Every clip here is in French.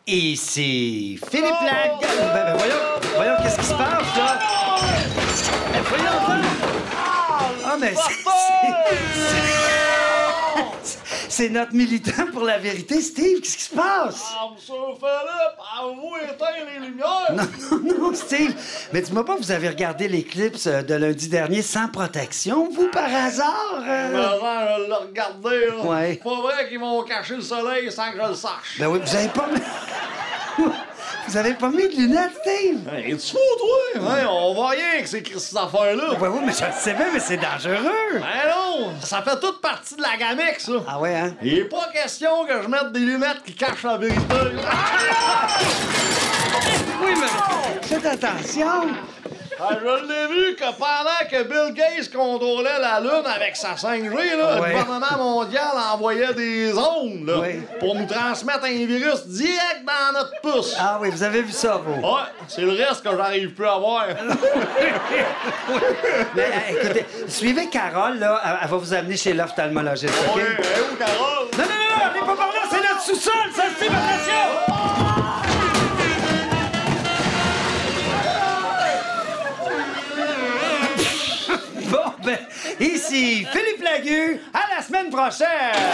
Ici Philippe Lague. Voyons, qu'est-ce qui se passe, là? Voyons, ah, mais c'est notre militant pour la vérité, Steve. Qu'est-ce qui se passe? Ah, monsieur Philippe, vous éteindre les lumières? Non, Steve. Mais dis-moi pas, vous avez regardé l'éclipse de lundi dernier sans protection, vous, par hasard? Je l'ai regardé, là. Ouais. C'est pas vrai qu'ils vont cacher le soleil sans que je le sache. Ben oui, vous avez pas... Vous avez pas mis de lunettes, Steve? Hey, es-tu fou, toi? Ouais, on voit rien que c'est écrit ces affaires-là. Ben oui, mais je le sais bien, mais c'est dangereux. Ben non, ça fait toute partie de la gamique, ça. Ah ouais, hein? Il est pas question que je mette des lunettes qui cachent la vérité. Oui, mais faites attention. Ah, je l'ai vu que pendant que Bill Gates contrôlait la Lune avec sa 5G, là, Ouais. le gouvernement mondial envoyait des ondes là, Ouais. pour nous transmettre un virus direct dans notre pouce. Ah oui, vous avez vu ça, vous? Ouais, c'est le reste que j'arrive plus à voir. Mais écoutez, suivez Carole, là. Elle va vous amener chez l'ophtalmologiste, OK? Ouais, où, Carole? Non, allez pas par là, c'est notre sous-sol, ça, Steve, attention! Bon, ben, ici Philippe Lagu, à la semaine prochaine!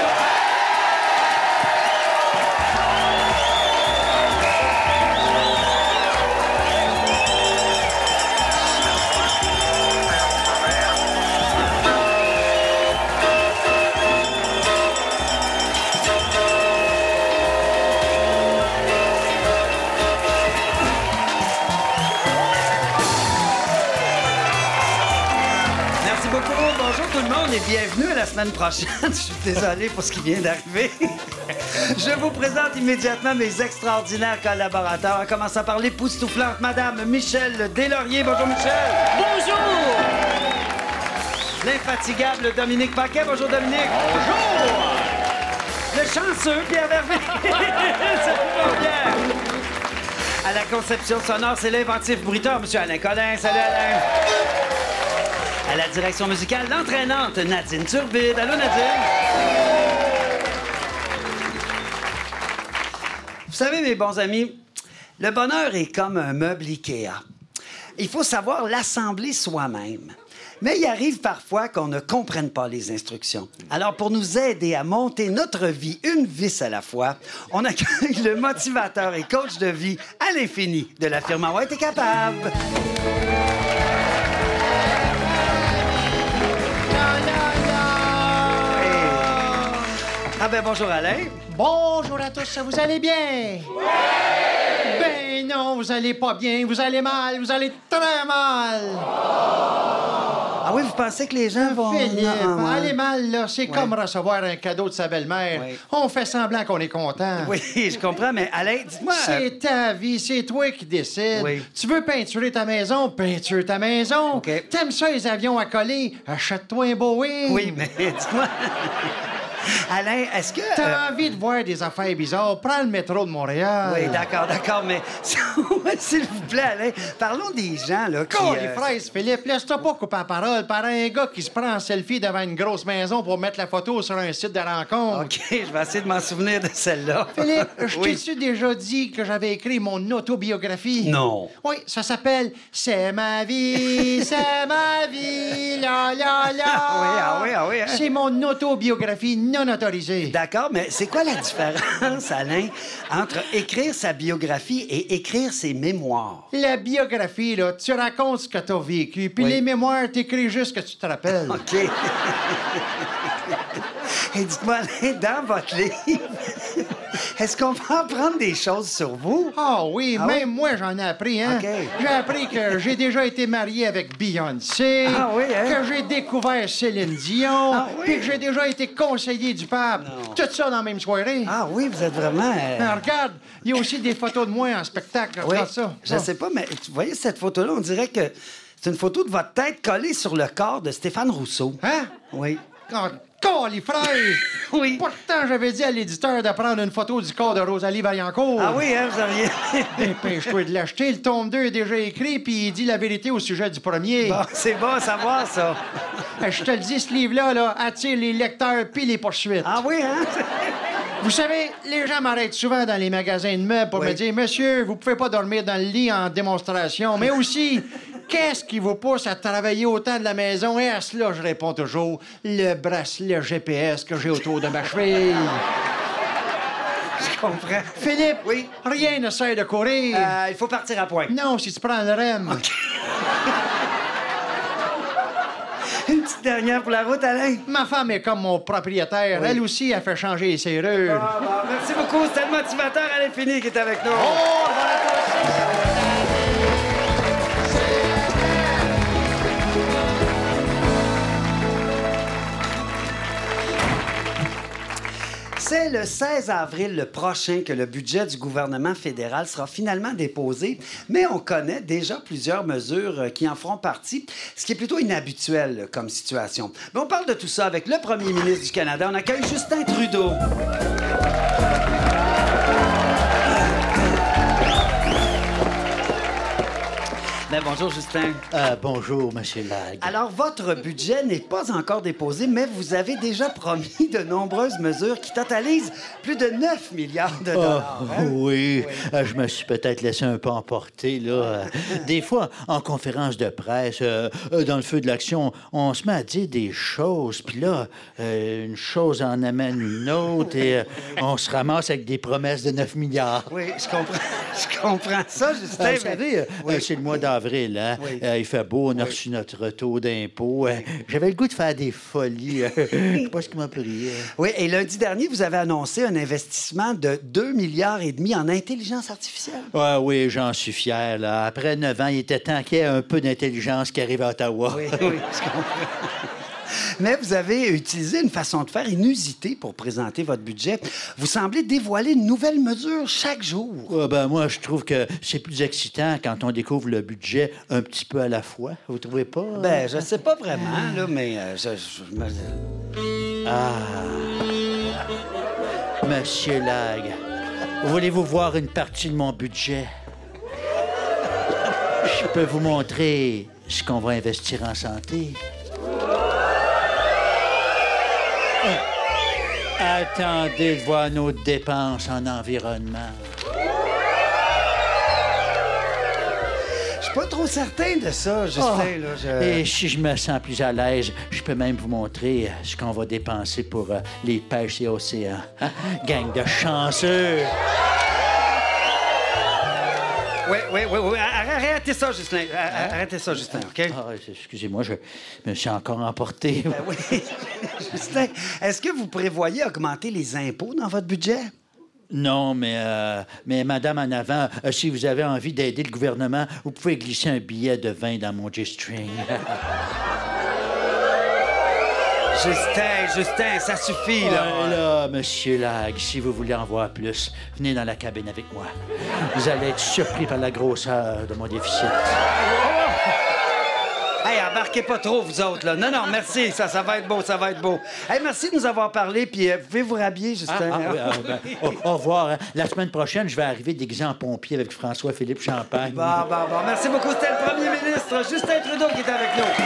Merci beaucoup. Bonjour tout le monde et bienvenue à la semaine prochaine. Je suis désolé pour ce qui vient d'arriver. Je vous présente immédiatement mes extraordinaires collaborateurs, en commençant par l'époustouflante Madame Michel Deslauriers. Bonjour, Michel. Bonjour! L'infatigable Dominique Paquet. Bonjour, Dominique. Bonjour. Le chanceux Pierre Vervé. Salut, mon Pierre. À la conception sonore, c'est l'inventif bruiteur, Monsieur Alain Collin. Salut, Alain. À la direction musicale, l'entraînante Nadine Turbide. Allô, Nadine? Vous savez, mes bons amis, le bonheur est comme un meuble Ikea. Il faut savoir l'assembler soi-même. Mais il arrive parfois qu'on ne comprenne pas les instructions. Alors, pour nous aider à monter notre vie une vis à la fois, on accueille le motivateur et coach de vie à l'infini de la firme Envoi T'es capable. Ah ben bonjour Alain. Bonjour à tous, vous allez bien? Oui! Ben non, vous allez pas bien, vous allez mal, vous allez très mal. Ah oui, vous pensez que les gens vont... Philippe, Non, ouais. aller mal, là, c'est comme recevoir un cadeau de sa belle-mère. Ouais. On fait semblant qu'on est content. Oui, je comprends, mais Alain, dites-moi... C'est ta vie, c'est toi qui décides. Oui. Tu veux peinturer ta maison, peinture ta maison. OK. T'aimes ça, les avions à coller, achète-toi un Boeing. Oui, mais dites-moi... Alain, est-ce que... T'as envie de voir des affaires bizarres, prends le métro de Montréal. Oui, d'accord, mais s'il vous plaît, Alain, parlons des gens, là, qui... Les fraises, Philippe, laisse-toi pas couper la parole par un gars qui se prend en selfie devant une grosse maison pour mettre la photo sur un site de rencontre. OK, je vais essayer de m'en souvenir de celle-là. Philippe, je Oui. t'ai-tu déjà dit que j'avais écrit mon autobiographie? Non. Oui, ça s'appelle « C'est ma vie, c'est ma vie, la la la ». Ah oui, hein? C'est mon autobiographie non autorisée. D'accord, mais c'est quoi la différence, Alain, entre écrire sa biographie et écrire ses mémoires? La biographie, là, tu racontes ce que t'as vécu, puis Oui. les mémoires, t'écris juste ce que tu te rappelles. OK. Et dites-moi, Alain, dans votre livre, est-ce qu'on va apprendre des choses sur vous? Ah oui, Ah même moi, j'en ai appris, hein? OK. J'ai appris que j'ai déjà été marié avec Beyoncé, Ah oui, hein? que j'ai découvert Céline Dion, Ah oui? puis que j'ai déjà été conseiller du pape. Non. Tout ça dans la même soirée. Ah oui, vous êtes vraiment... Ah, regarde, il y a aussi des photos de moi en spectacle. Oui, Regarde ça. je sais pas, mais vous voyez cette photo-là, on dirait que c'est une photo de votre tête collée sur le corps de Stéphane Rousseau. Hein? Oui. Les frères! Oui. Pourtant, j'avais dit à l'éditeur de prendre une photo du corps de Rosalie Vaillancourt. Ah oui, hein, vous auriez... Dépêche-toi de l'acheter. Le tome 2 est déjà écrit, puis il dit la vérité au sujet du premier. Bon, c'est bon à savoir, ça. Je te le dis, ce livre-là, là, attire les lecteurs puis les poursuites. Ah oui, hein? Vous savez, les gens m'arrêtent souvent dans les magasins de meubles pour Oui. me dire « Monsieur, vous pouvez pas dormir dans le lit en démonstration. » Mais aussi, qu'est-ce qui vous pousse à travailler autant de la maison? Et à cela, je réponds toujours « Le bracelet GPS que j'ai autour de ma cheville. » Je comprends. Philippe, Oui. rien ne sert de courir. Il faut partir à point. Non, si tu prends le REM. Une petite dernière pour la route, Alain. Ma femme est comme mon propriétaire. Oui. Elle aussi, elle fait changer les serrures. Ah, bon, merci beaucoup. C'était le motivateur à l'infini qui est avec nous. C'est le 16 avril le prochain que le budget du gouvernement fédéral sera finalement déposé, mais on connaît déjà plusieurs mesures qui en feront partie, ce qui est plutôt inhabituel comme situation. Mais on parle de tout ça avec le premier ministre du Canada. On accueille Justin Trudeau. Ben, bonjour, Justin. Bonjour, Monsieur Lag. Alors, votre budget n'est pas encore déposé, mais vous avez déjà promis de nombreuses mesures qui totalisent plus de 9 milliards de dollars. hein? Oui, je me suis peut-être laissé un peu emporter, là. Des fois, en conférence de presse, dans le feu de l'action, on se met à dire des choses, puis là, une chose en amène une autre, et on se ramasse avec des promesses de 9 milliards. Oui, je comprends. Je comprends ça, Justin. Vous mais- savez, Oui. c'est le mois d'avril, hein? Oui. Il fait beau, on a reçu notre taux d'impôt. J'avais le goût de faire des folies. Je sais pas ce qui m'a pris. Oui, et lundi dernier, vous avez annoncé un investissement de 2,5 milliards en intelligence artificielle. Ouais, oui, j'en suis fier. Là. Après 9 ans, il était temps qu'il y ait un peu d'intelligence qui arrive à Ottawa. Oui, oui, je comprends. Mais vous avez utilisé une façon de faire inusitée pour présenter votre budget. Vous semblez dévoiler une nouvelle mesure chaque jour. Moi, je trouve que c'est plus excitant quand on découvre le budget un petit peu à la fois. Vous trouvez pas? Ben, je sais pas vraiment, là, mais je me- Monsieur Lag, voulez-vous voir une partie de mon budget? Je peux vous montrer ce qu'on va investir en santé. Attendez de voir nos dépenses en environnement. Je suis pas trop certain de ça, Justin. Là, Et si je me sens plus à l'aise, je peux même vous montrer ce qu'on va dépenser pour les pêches et océans. Gang de chanceux! Oui. Arrêtez ça, Justin. Arrêtez ça, Justin, OK? Excusez-moi, je me suis encore emporté. Oui. Justin, est-ce que vous prévoyez augmenter les impôts dans votre budget? Non, mais madame en avant, si vous avez envie d'aider le gouvernement, vous pouvez glisser un billet de 20 dans mon G-string. Justin, ça suffit, là. Là, monsieur Lag, si vous voulez en voir plus, venez dans la cabine avec moi. Vous allez être surpris par la grosseur de mon déficit. Hey, embarquez pas trop, vous autres, là. Non, merci, ça va être beau, ça va être beau. Hey, merci de nous avoir parlé, puis vous pouvez vous rhabiller, Justin. Au revoir. Hein. La semaine prochaine, je vais arriver déguisé en pompier avec François-Philippe Champagne. Bon. Merci beaucoup. C'était le premier ministre, Justin Trudeau, qui est avec nous.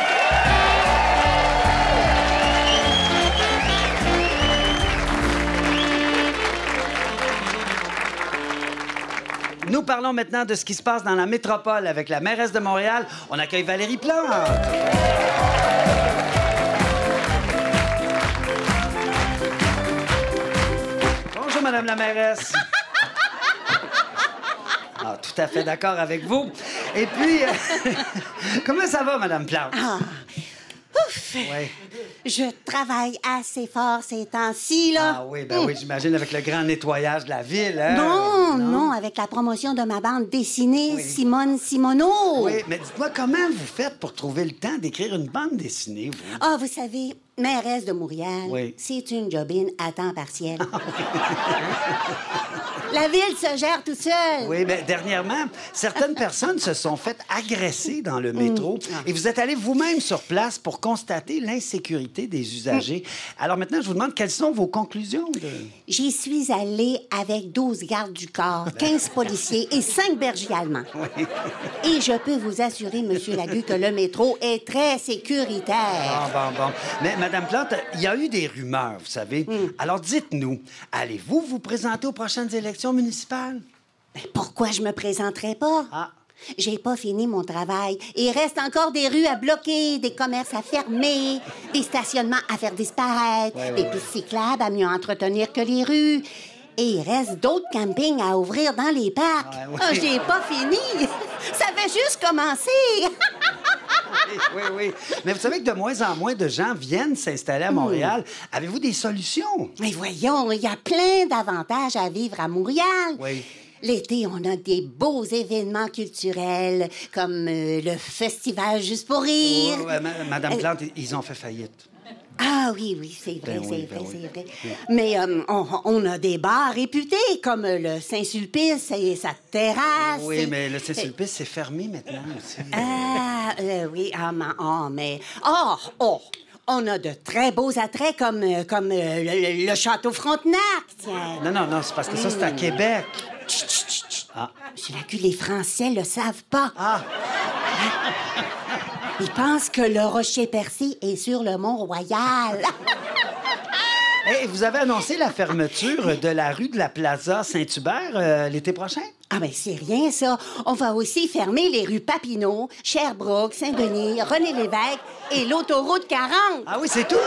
Nous parlons maintenant de ce qui se passe dans la métropole avec la mairesse de Montréal. On accueille Valérie Plante. Bonjour, Madame la mairesse. Ah, tout à fait d'accord avec vous. Et puis, comment ça va, Madame Plante? Ouf! Oui. Je travaille assez fort ces temps-ci, là. Ah oui, ben oui, j'imagine avec le grand nettoyage de la ville, hein? Non, avec la promotion de ma bande dessinée, Oui. Simone Simoneau. Oui, mais dites-moi, comment vous faites pour trouver le temps d'écrire une bande dessinée, vous? Ah, vous savez, mairesse de Montréal, Oui. c'est une jobine à temps partiel. La ville se gère tout seul. Oui, mais dernièrement, certaines personnes se sont faites agresser dans le métro et vous êtes allé vous-même sur place pour constater l'insécurité des usagers. Alors maintenant, je vous demande quelles sont vos conclusions de... J'y suis allée avec 12 gardes du corps, 15 policiers et 5 bergers allemands. Et je peux vous assurer, Monsieur Lagu, que le métro est très sécuritaire. Bon. Mais Madame Plante, il y a eu des rumeurs, vous savez. Alors dites-nous, allez-vous vous présenter aux prochaines élections municipales? Ben, pourquoi je me présenterais pas? Ah. J'ai pas fini mon travail. Il reste encore des rues à bloquer, des commerces à fermer, des stationnements à faire disparaître, des pistes cyclables à mieux entretenir que les rues. Et il reste d'autres campings à ouvrir dans les parcs. J'ai pas fini. Ça fait juste commencer. Oui. Mais vous savez que de moins en moins de gens viennent s'installer à Montréal. Avez-vous des solutions? Mais voyons, il y a plein d'avantages à vivre à Montréal. Oui. L'été, on a des beaux événements culturels, comme le festival Juste pour rire. Madame Plante, ils ont fait faillite. Ah oui, c'est vrai, Ben c'est oui. vrai. Mais on a des bars réputés, comme le Saint-Sulpice et sa terrasse. Oui, mais le Saint-Sulpice, c'est fermé maintenant aussi. On a de très beaux attraits comme le Château Frontenac, tiens. Non, c'est parce que ça, c'est à Québec. Chut. Ah. Monsieur Lagu, les Français le savent pas. Ah! Ils pensent que le rocher percé est sur le Mont-Royal. Et vous avez annoncé la fermeture de la rue de la Plaza Saint-Hubert l'été prochain? Ah, ben c'est rien, ça. On va aussi fermer les rues Papineau, Sherbrooke, Saint-Denis, René-Lévesque et l'autoroute 40. Ah oui, c'est tout?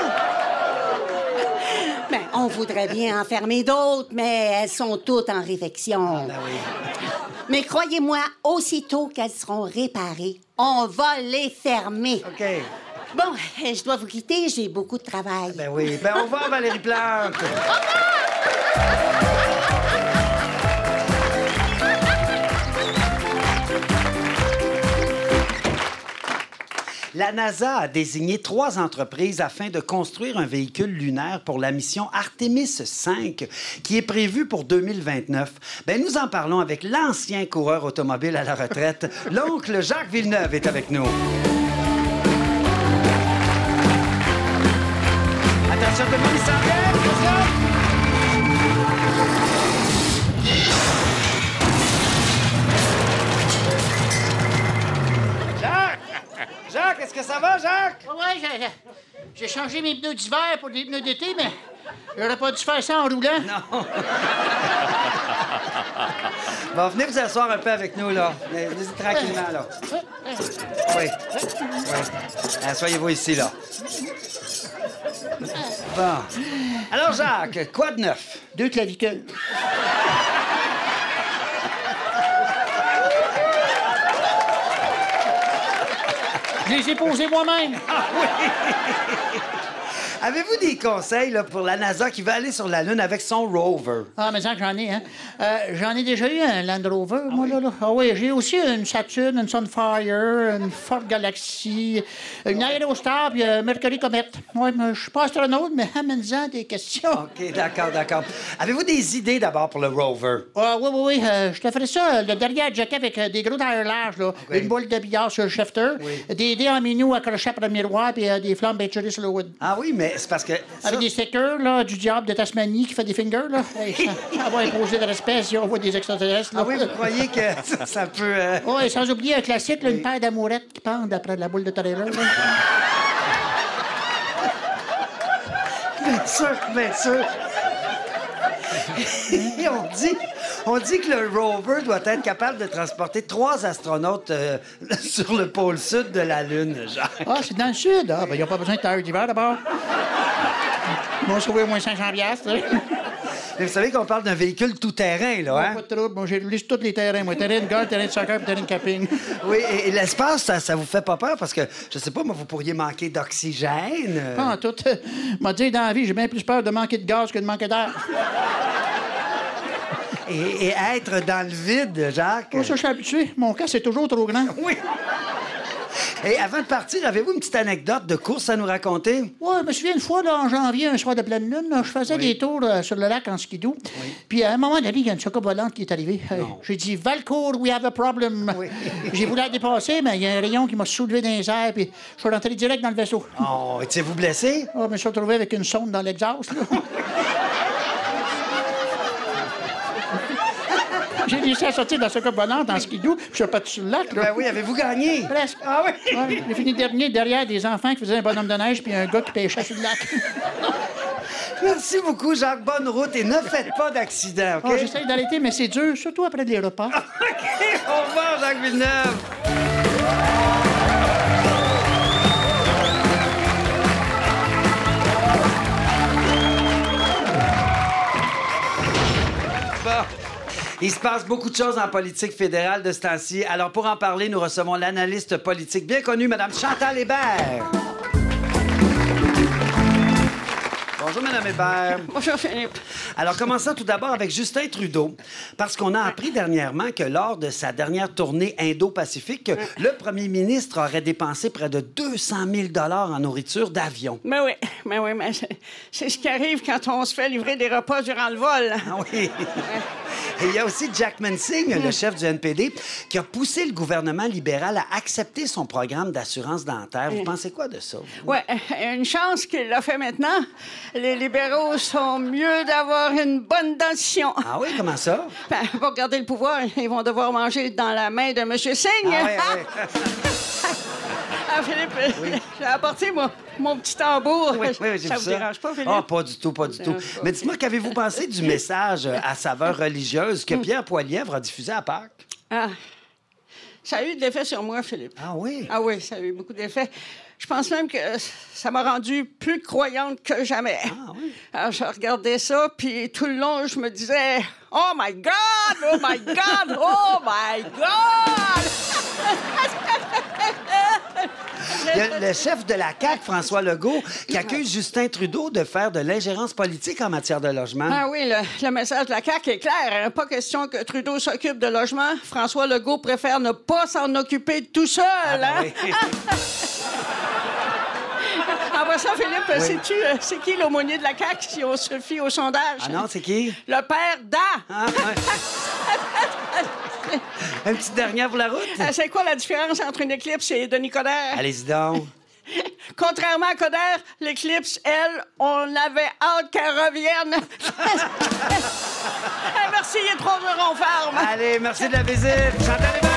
Ben, on voudrait bien en fermer d'autres, mais elles sont toutes en réfection. Ben oui. Mais croyez-moi, aussitôt qu'elles seront réparées, on va les fermer. OK. Bon, je dois vous quitter, j'ai beaucoup de travail. Ben oui. Ben au revoir, Valérie Plante. La NASA a désigné 3 entreprises afin de construire un véhicule lunaire pour la mission Artemis 5, qui est prévue pour 2029. Ben, nous en parlons avec l'ancien coureur automobile à la retraite, l'oncle Jacques Villeneuve est avec nous. Attention, tout le monde, il s'en vient. Let's go. Jacques, est-ce que ça va, Jacques? Oui, j'ai changé mes pneus d'hiver pour des pneus d'été, mais j'aurais pas dû faire ça en roulant. Non. Bon, venez vous asseoir un peu avec nous, là. Venez-y tranquillement, là. Oui. Asseyez-vous ici, là. Bon. Alors, Jacques, quoi de neuf? 2 clavicules. Je les ai posés moi-même. Ah oui! Avez-vous des conseils là, pour la NASA qui veut aller sur la Lune avec son rover? Ah, mais ça que j'en ai, hein. J'en ai déjà eu un Land Rover, moi, là. Ah oui, j'ai aussi une Saturn, une Sunfire, une Ford Galaxy, une Aerostar, puis Mercury Comet. Oui, mais je suis pas astronaute, mais amène-en des questions. OK, d'accord. Avez-vous des idées d'abord pour le rover? Ah, oui. Je te ferai ça, le derrière jacket avec des gros tailleurs larges, là. Okay. Une boule de billard sur le shifter, des dés en minou accrochés après le miroir, puis des flammes peinturées sur le wood. Ah oui, mais c'est parce que... Avec des stickers, là, du diable de Tasmanie qui fait des fingers, là. Hey, ça va imposer de respect si on voit des extraterrestres, là. Ah oui, vous croyez que ça peut... Oui, sans oublier un classique, là, une paire d'amourettes qui pendent après la boule de trailer, là. Bien sûr. Et on dit que le rover doit être capable de transporter 3 astronautes sur le pôle sud de la Lune, Jacques. Ah, c'est dans le sud. Ah, ben, il n'y a pas besoin de tailleurs d'hiver, d'abord. Ils vont sauver au moins 500$, là. Mais vous savez qu'on parle d'un véhicule tout-terrain, là, hein? Pas de trouble. Moi, j'ai roulé sur tous les terrains, moi. Terrain de golf, terrain de soccer, puis terrain de camping. Oui, et l'espace, ça vous fait pas peur? Parce que, je sais pas, moi, vous pourriez manquer d'oxygène. Pas en tout. M'a dit, dans la vie, j'ai bien plus peur de manquer de gaz que de manquer d'air. Et être dans le vide, Jacques. Moi, ça, je suis habitué. Mon cas, c'est toujours trop grand. Oui. Et avant de partir, avez-vous une petite anecdote de course à nous raconter? Ouais, je me souviens une fois, là, en janvier, un soir de pleine lune, là, je faisais des tours sur le lac en skidoo. Puis à un moment donné, il y a une soucoupe volante qui est arrivée. J'ai dit, Valcourt, we have a problem. J'ai voulu la dépasser, mais il y a un rayon qui m'a soulevé dans les airs, puis je suis rentré direct dans le vaisseau. Oh, étiez-vous blessé? Je me suis retrouvé avec une sonde dans l'exhaust, là. J'ai réussi à sortir de la soucoupe volante en skidoo, puis je suis reparti sur le lac, là. Ben oui, avez-vous gagné? Presque. Ah oui? Ouais, j'ai fini dernier derrière des enfants qui faisaient un bonhomme de neige puis un gars qui pêchait sur le lac. Merci beaucoup, Jacques. Bonne route et ne faites pas d'accident, OK? Oh, j'essaye d'arrêter, mais c'est dur, surtout après les repas. OK, au revoir, Jacques Villeneuve. Bon. Il se passe beaucoup de choses en politique fédérale de ce temps-ci. Alors, pour en parler, nous recevons l'analyste politique bien connue, Mme Chantal Hébert. Bonjour, Mme Hébert. Bonjour, Philippe. Alors, commençons tout d'abord avec Justin Trudeau, parce qu'on a appris dernièrement que lors de sa dernière tournée Indo-Pacifique, le premier ministre aurait dépensé près de 200 000 $ en nourriture d'avion. Mais c'est ce qui arrive quand on se fait livrer des repas durant le vol. Ah oui. Et il y a aussi Jack Mensing, le chef du NPD, qui a poussé le gouvernement libéral à accepter son programme d'assurance dentaire. Vous pensez quoi de ça? Oui, une chance qu'il l'a fait maintenant. Les libéraux sont mieux d'avoir une bonne dentition. Ah oui, comment ça? Ben, pour garder le pouvoir, ils vont devoir manger dans la main de M. Singh. Ah oui. Ah, Philippe, j'ai apporté mon petit tambour. Oui, j'ai Ça vu vous ça. dérange pas, Philippe? Ah, pas du tout, pas du tout. Mais dites-moi, qu'avez-vous pensé du message à saveur religieuse que Pierre Poilievre a diffusé à Pâques? Ah, ça a eu de l'effet sur moi, Philippe. Ah oui? Ah oui, ça a eu beaucoup d'effet. Je pense même que ça m'a rendue plus croyante que jamais. Ah oui? Alors, je regardais ça, puis tout le long, je me disais « Oh my God! Oh my God! Oh my God! » Il y a le chef de la CAQ, François Legault, qui accuse Justin Trudeau de faire de l'ingérence politique en matière de logement. Ah oui, le message de la CAQ est clair. Hein? Pas question que Trudeau s'occupe de logement. François Legault préfère ne pas s'en occuper tout seul. Hein? Oui. Après ça, Philippe, sais-tu, c'est qui l'aumônier de la CAQ si on se fie au sondage? Ah non, c'est qui? Le père d'A. Ah, ouais. Une petite dernière pour la route? C'est quoi la différence entre une éclipse et Denis Coderre? Allez-y donc. Contrairement à Coderre, l'éclipse, elle, on avait hâte qu'elle revienne. Merci, il est 3 heures en ferme. Allez, merci de la visite. Chantal Hébert.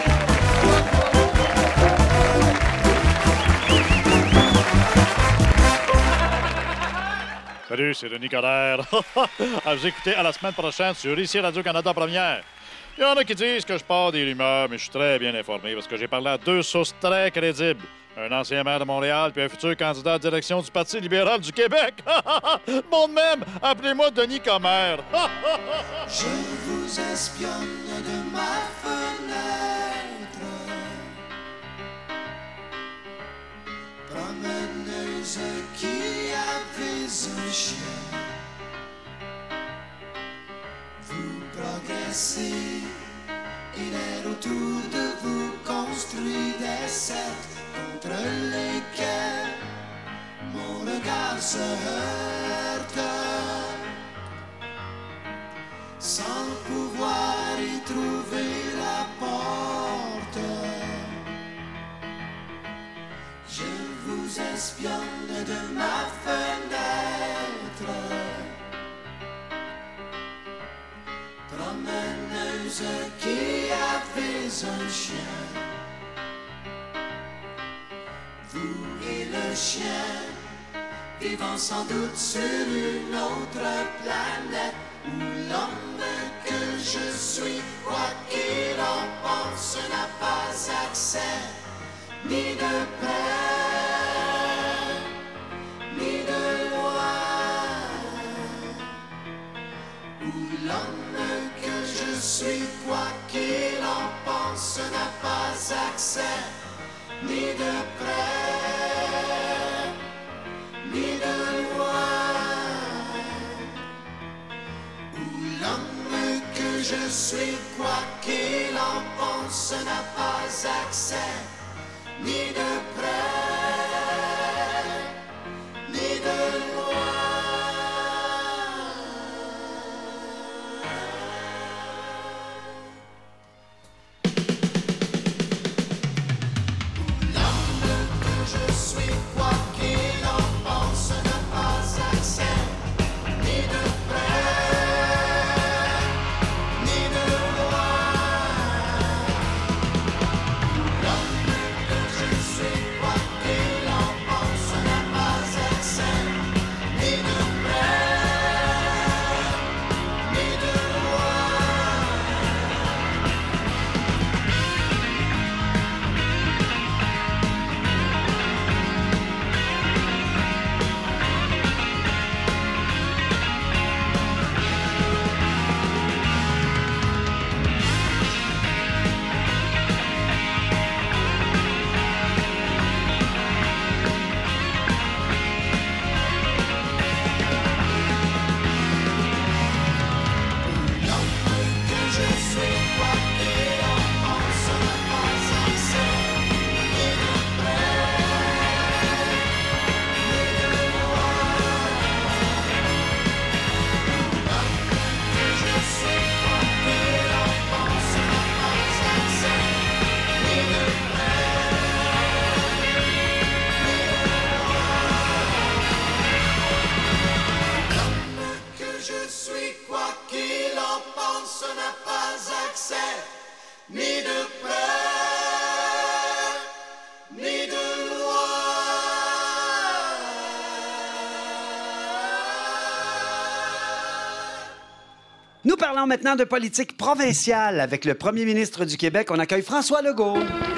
Salut, c'est Denis Coderre. À vous écouter à la semaine prochaine sur ici Radio-Canada Première. Il y en a qui disent que je pars des rumeurs, mais je suis très bien informé parce que j'ai parlé à 2 sources très crédibles. Un ancien maire de Montréal puis un futur candidat à la direction du Parti libéral du Québec. Bon de même, appelez-moi Denis Coderre. Je vous espionne de ma fenêtre, promeneuse qui avez un chien. Vous progressez et l'air autour de vous construit des cercles contre lesquels mon regard se heurte, sans pouvoir y trouver la porte. Je vous espionne de ma fenêtre, promeneuse qui avez un chien. Vous et le chien, vivant sans doute sur une autre planète, où l'homme que je suis, quoi qu'il en pense, n'a pas accès, ni de près, ni de loin. Où l'homme que je suis, quoi qu'il en pense, n'a pas accès, ni de près, ni de loin. Où l'homme que je suis, quoi qu'il en pense, n'a pas accès, ni de près, ni de loin. L'homme que je suis, quoi qu'il en pense, n'a pas accès, ni de près, ni de loin. L'homme que je suis, quoi qu'il en pense, n'a pas accès, ni de près, ni de loin. Que je suis, quoi qu'il en pense, n'a pas accès, ni de près, ni de loin. Que je suis, quoi qu'il en pense, n'a pas accès, ni de près, ni de loin. Que je suis, quoi qu'il en pense, n'a pas accès, ni de près, ni de loin. Nous parlons maintenant de politique provinciale avec le premier ministre du Québec. On accueille François Legault.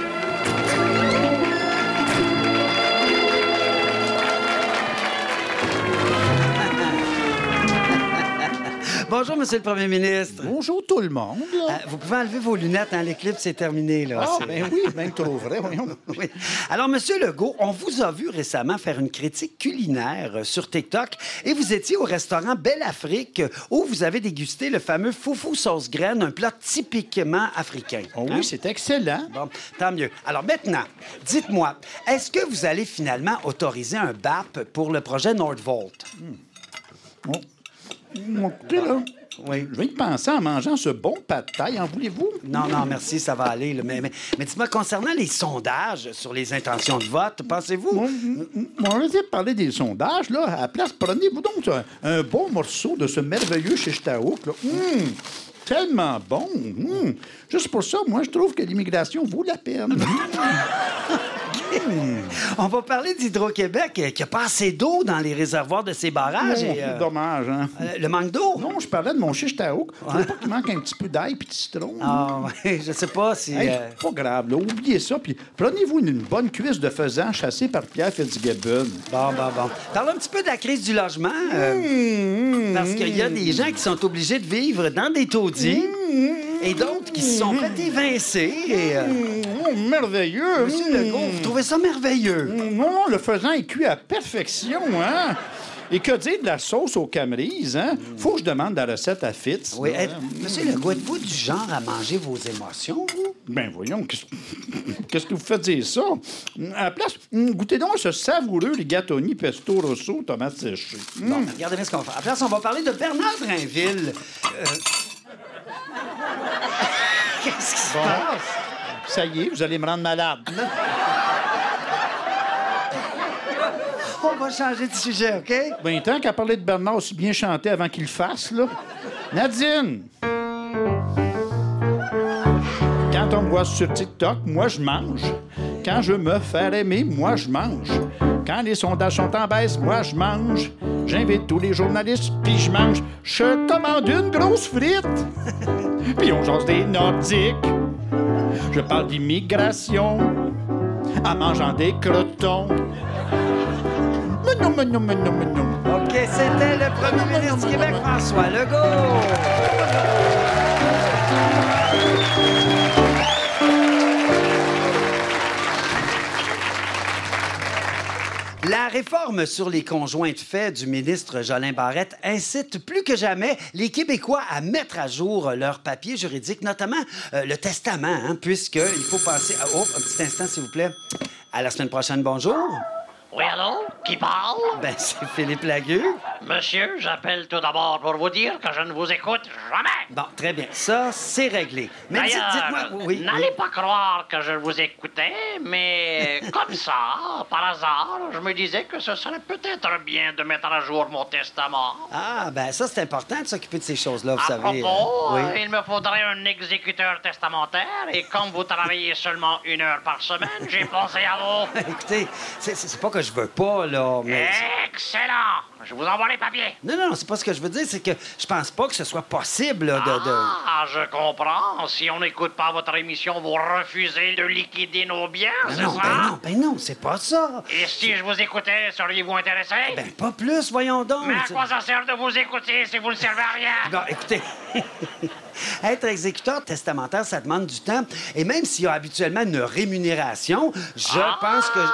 Bonjour, Monsieur le Premier ministre. Bonjour tout le monde. Vous pouvez enlever vos lunettes, hein? L'éclipse est terminée, là. Ah, C'est- ben oui, bien trop vrai, voyons. Oui. Alors, Monsieur Legault, on vous a vu récemment faire une critique culinaire sur TikTok et vous étiez au restaurant Belle Afrique où vous avez dégusté le fameux foufou sauce graine, un plat typiquement africain. Oh Hein? oui, c'est excellent. Bon, tant mieux. Alors maintenant, dites-moi, est-ce que vous allez finalement autoriser un BAP pour le projet Nordvolt? Écoutez, là, Oui. je viens de penser en mangeant ce bon pad thaï, en voulez-vous? Non, non, merci, ça va aller. Là. Mais dites-moi, concernant les sondages sur les intentions de vote, pensez-vous? On va dire parler des sondages, là. À la place, prenez-vous donc un bon morceau de ce merveilleux chichtaouk, là. Tellement bon. Juste pour ça, moi, je trouve que l'immigration vaut la peine. On va parler d'Hydro-Québec qui n'a pas assez d'eau dans les réservoirs de ses barrages. Et, Dommage, hein? le manque d'eau? Non, je parlais de mon chichtaouk. Je veux pas qu'il manque un petit peu d'ail puis de citron. Ah, oui, je sais pas si... Hey, pas grave, là. Oubliez ça, puis prenez-vous une bonne cuisse de faisan chassée par Pierre Fitzgibbon. Bon. Parlons un petit peu de la crise du logement. Parce qu'il y a des gens qui sont obligés de vivre dans des taudis et d'autres qui se sont fait évincer. Et, Merveilleux! Monsieur Legault, vous trouvez ça merveilleux? Non, le faisan est cuit à perfection, hein? Et que dire de la sauce aux camerises, hein? Faut que je demande la recette à Fitz. Oui, là. Monsieur Legault, êtes-vous du genre à manger vos émotions, vous? Ben voyons, qu'est-ce que vous faites dire ça? À la place, goûtez donc ce savoureux rigatoni pesto rosso tomate séchée. Bon, regardez bien ce qu'on va faire. À la place, on va parler de Bernard Drinville. Qu'est-ce qui se passe? Ça y est, vous allez me rendre malade. On va changer de sujet, OK? Ben, tant qu'à parler de Bernard aussi bien chanté avant qu'il le fasse, là. Nadine! Quand on me voit sur TikTok, moi, je mange. Quand je me fais aimer, moi, je mange. Quand les sondages sont en baisse, moi, je mange. J'invite tous les journalistes, puis je mange. Je commande une grosse frite. Puis on jase des Nordiques. Je parle d'immigration en mangeant des crotons. Mais non. OK, c'était le premier ministre du Québec, François Legault. La réforme sur les conjoints de fait du ministre Jolin Barrette incite plus que jamais les Québécois à mettre à jour leurs papiers juridiques, notamment le testament, hein, puisqu'il faut penser... Oh, un petit instant, s'il vous plaît. À la semaine prochaine, bonjour. Oui, allô? Qui parle? Ben, c'est Philippe Lagu. Monsieur, j'appelle tout d'abord pour vous dire que je ne vous écoute jamais. Bon, très bien. Ça, c'est réglé. Mais D'ailleurs, dites-moi... Oui, n'allez oui. pas croire que je vous écoutais, mais comme ça, par hasard, je me disais que ce serait peut-être bien de mettre à jour mon testament. Ah, ben ça, c'est important de s'occuper de ces choses-là, vous À savez. propos, Oui. il me faudrait un exécuteur testamentaire, et comme vous travaillez seulement 1 heure par semaine, j'ai pensé à vous. Écoutez, c'est pas que je veux pas, là, mais... Excellent! Je vous envoie les papiers. Non, c'est pas ce que je veux dire. C'est que je pense pas que ce soit possible, là, Ah, je comprends. Si on n'écoute pas votre émission, vous refusez de liquider nos biens, c'est ça? Ben non, c'est pas ça. Et si je vous écoutais, seriez-vous intéressé? Ben, pas plus, voyons donc. Mais à quoi ça sert de vous écouter si vous ne servez à rien? Bon, écoutez, être exécuteur testamentaire, ça demande du temps. Et même s'il y a habituellement une rémunération, je pense que...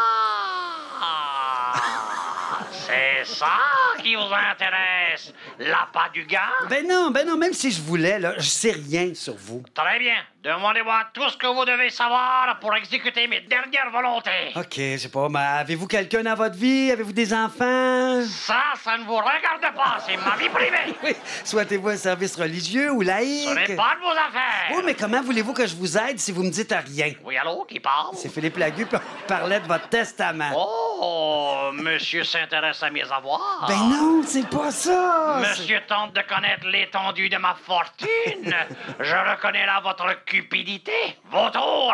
C'est ça qui vous intéresse? L'appât du gain? Ben non, même si je voulais, là, je sais rien sur vous. Très bien. Demandez-moi tout ce que vous devez savoir pour exécuter mes dernières volontés. OK, je sais pas, mais avez-vous quelqu'un dans votre vie? Avez-vous des enfants? Ça ne vous regarde pas. C'est ma vie privée. Oui. Souhaitez-vous un service religieux ou laïque? Ce n'est pas de vos affaires. Oui, mais comment voulez-vous que je vous aide si vous me dites rien? Oui, allô, qui parle? C'est Philippe Lagu, puis on parlait de votre testament. Oh, monsieur s'intéresse à mes avoirs. Ben non, c'est pas ça! Monsieur tente de connaître l'étendue de ma fortune. Je reconnais là votre cupidité. Vos tours.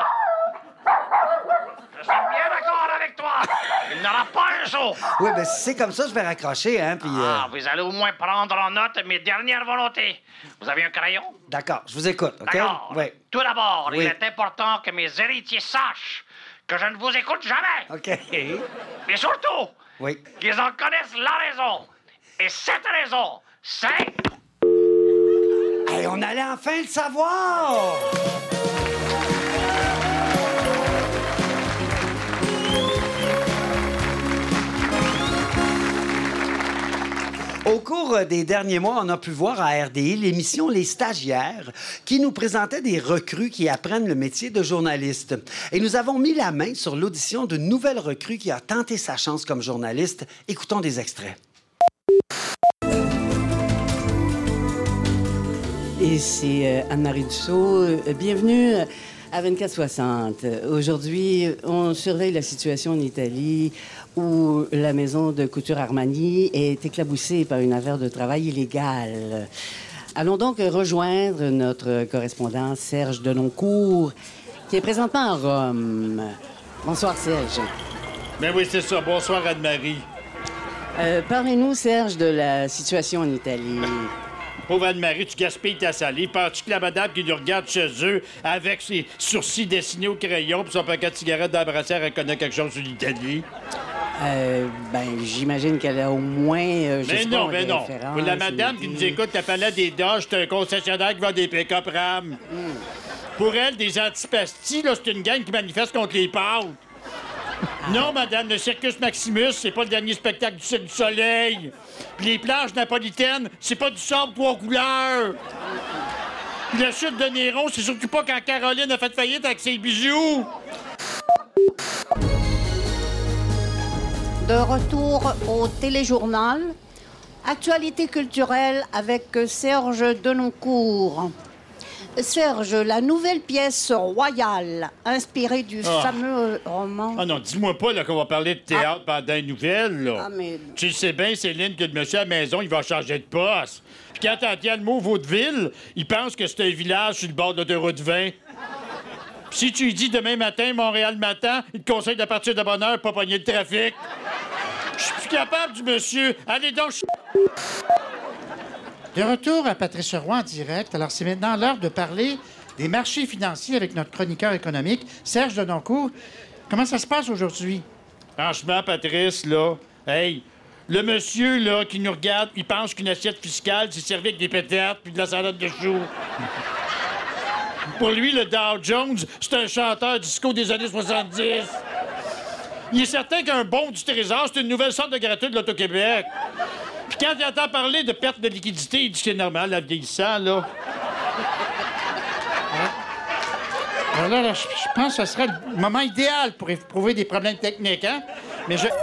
Je suis bien d'accord avec toi. Il n'aura pas un saut. Oui, ben si c'est comme ça, je vais raccrocher, hein, puis... Ah, vous allez au moins prendre en note mes dernières volontés. Vous avez un crayon? D'accord, je vous écoute, OK? D'accord. Oui. Tout d'abord, Oui. il est important que mes héritiers sachent que je ne vous écoute jamais. OK. Mais surtout, Oui. qu'ils en connaissent la raison. Et cette raison, c'est... Hey, on allait enfin le savoir! Au cours des derniers mois, on a pu voir à RDI l'émission Les Stagiaires qui nous présentait des recrues qui apprennent le métier de journaliste. Et nous avons mis la main sur l'audition d'une nouvelle recrue qui a tenté sa chance comme journaliste. Écoutons des extraits. Et c'est Anne-Marie Dussault. Bienvenue à 2460. Aujourd'hui, on surveille la situation en Italie où la maison de couture Armani est éclaboussée par une affaire de travail illégale. Allons donc rejoindre notre correspondant Serge Denoncourt, qui est présentement à Rome. Bonsoir, Serge. Ben oui, c'est ça. Bonsoir, Anne-Marie. Parlez-nous, Serge, de la situation en Italie. Pauvre Anne-Marie, tu gaspilles ta salive. Penses-tu que la madame qui nous regarde chez eux avec ses sourcils dessinés au crayon puis son paquet de cigarettes dans la brassière, elle connaît quelque chose sur l'Italie? J'imagine qu'elle a au moins... Mais non. Pour la madame qui nous écoute, la palette des Dodge, c'est un concessionnaire qui vend des pick-up RAM. Pour elle, des antipasties, là, c'est une gang qui manifeste contre les pâtes. Non, madame, le Circus Maximus, c'est pas le dernier spectacle du Cirque du Soleil. Puis les plages napolitaines, c'est pas du sable 3 couleurs. Puis la chute de Néron, c'est surtout pas quand Caroline a fait faillite avec ses bijoux. De retour au téléjournal. Actualité culturelle avec Serge Denoncourt. Serge, la nouvelle pièce royale inspirée du fameux roman... Ah non, dis-moi pas là, qu'on va parler de théâtre pendant une nouvelle, là. Ah, mais... Tu sais bien, Céline, que le monsieur à la maison, il va changer de poste. Puis quand t'entends le mot vaudeville, il pense que c'est un village sur le bord de l'autoroute 20. Puis si tu lui dis demain matin, Montréal matin, il te conseille de partir de bonne heure pour pas pogner le trafic. Je suis plus capable du monsieur. Allez donc... De retour à Patrice Roy en direct. Alors, c'est maintenant l'heure de parler des marchés financiers avec notre chroniqueur économique, Serge Denoncourt. Comment ça se passe aujourd'hui? Franchement, Patrice, là, hey, le monsieur, là, qui nous regarde, il pense qu'une assiette fiscale, c'est servi avec des pétates puis de la salade de choux. Pour lui, le Dow Jones, c'est un chanteur disco des années 70. Il est certain qu'un bon du Trésor, c'est une nouvelle sorte de gratuit de l'Auto-Québec. Puis quand il entend parler de perte de liquidité, il dit que c'est normal, la vieillissant, là. Là, je pense que ce serait le moment idéal pour éprouver des problèmes techniques, hein? Mais je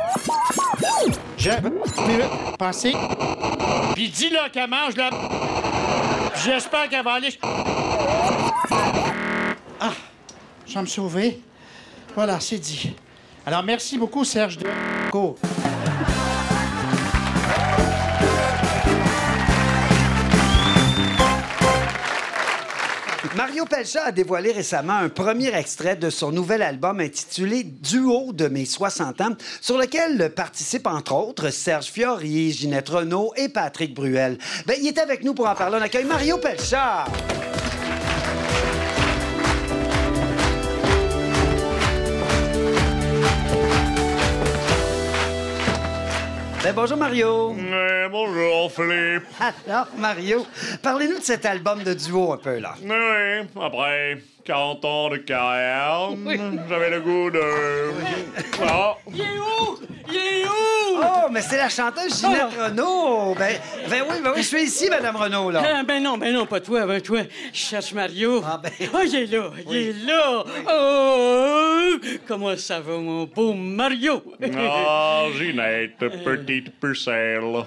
peux passer. Puis dis-là qu'elle mange, là. J'espère qu'elle va aller... Ah, je vais me sauver. Voilà, c'est dit. Alors, merci beaucoup, Serge de... Mario Pelchat a dévoilé récemment un premier extrait de son nouvel album intitulé Duo de mes 60 ans, sur lequel participent entre autres Serge Fiori, Ginette Renault et Patrick Bruel. Ben, il est avec nous pour en parler. On accueille Mario Pelchat. Ben, bonjour Mario. Bonjour Philippe. Alors Mario, parlez-nous de cet album de duo un peu là. Oui, après 40 ans de carrière, j'avais le goût de... Ah. Il est où? Il est où? Oh, mais c'est la chanteuse Ginette Renault. Ben oui, je suis ici, Madame Renault, là. Ah, ben non, pas toi, toi. Je cherche Mario. Ah, ben... Oh, il est là, il est là. Oh, comment ça va, mon beau Mario? Ah, Ginette, petite pucelle.